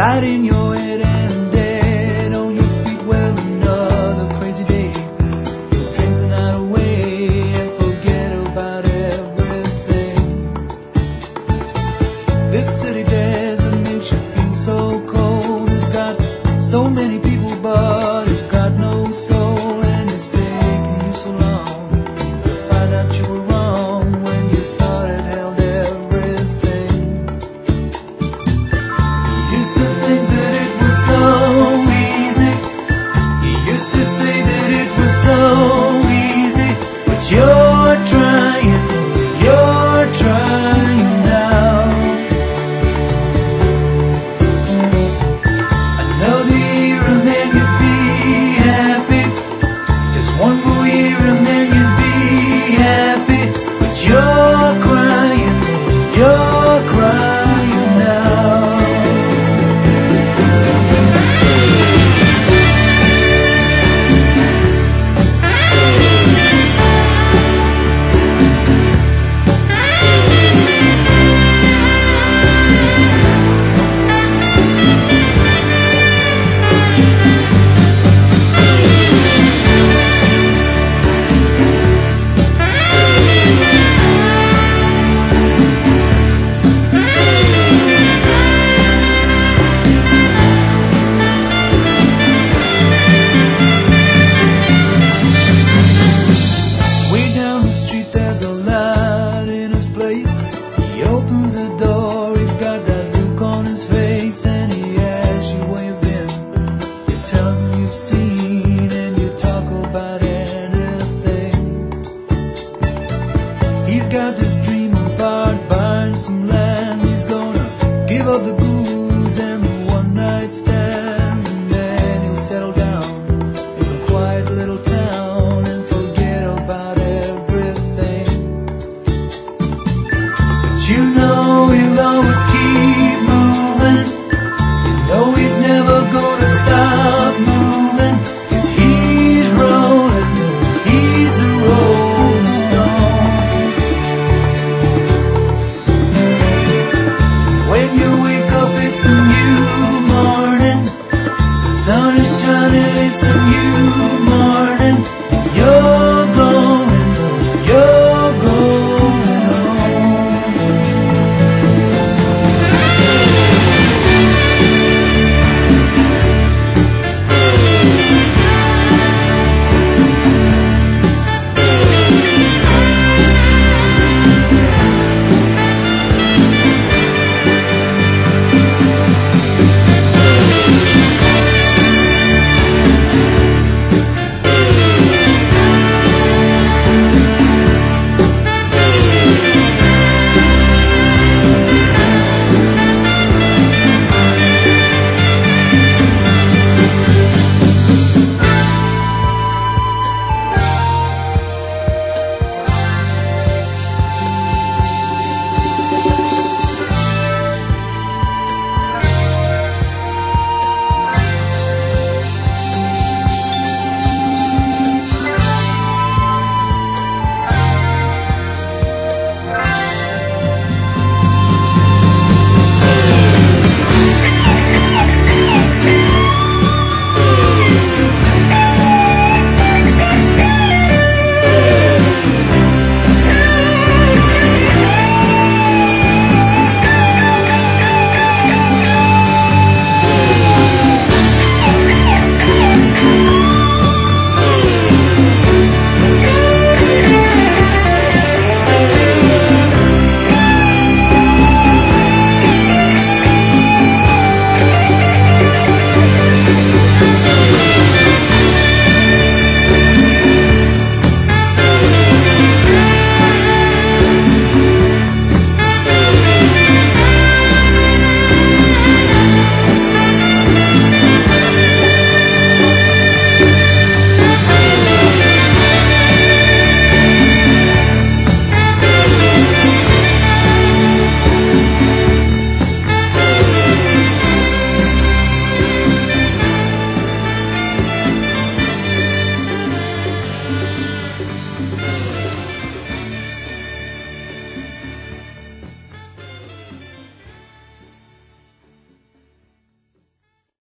right in your head and dead on your feet. Well, another crazy day. You'll drink the night away and forget about everything. This city desert makes you feel so cold. It's got so many people, but it's got no soul. And it's taken you so long to find out you were wrong when you thought it held everything. You used to think that it was so easy. You used to say that it was so easy. But you're trying now. Another year and then you'd be happy. Just one more year and then you'd be happy. But you're crying now. There's a light in his place. He opens the door, he's got that look on his face, and he asks you where you've been. You tell him who you've seen, and you talk about anything. He's got this dream about buying some land. He's gonna give up the booze and the one-night stands, and then he'll settle down in some quiet little town and forget about everything. You know he'll always keep